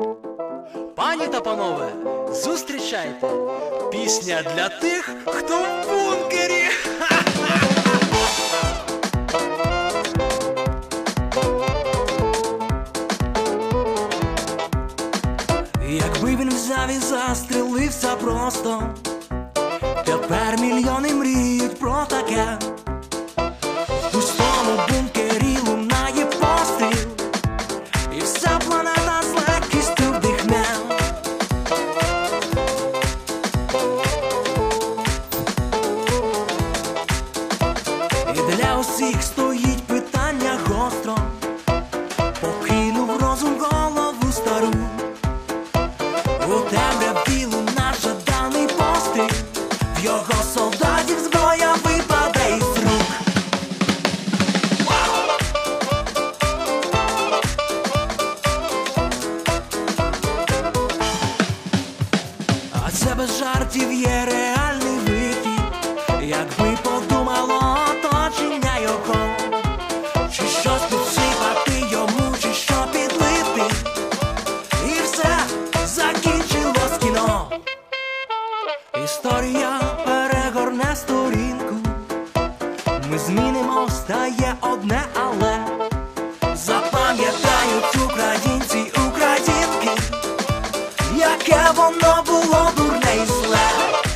Пані та панове, зустрічайте! Пісня для тих, хто в бункері! Якби він взяв і застрелився просто, тепер мільйони мріють про таке. В пустому бункері лунає постріл, і вся планета з легкістю вдихне. І для усіх стоїть питання гостро: покинув розум голову стару. У темряві луна жаданий постріл, в його солдатів зброя випаде із рук. А це без жартів є реальний вихід, якби подумало оточення його. Чи щось підсипати йому, чи що підлити, і все закінчилось кіно. Історія перегорне сторінку, ми змінимось, та є одне але. Запам'ятають українці й українки, яке воно було дурне і зле.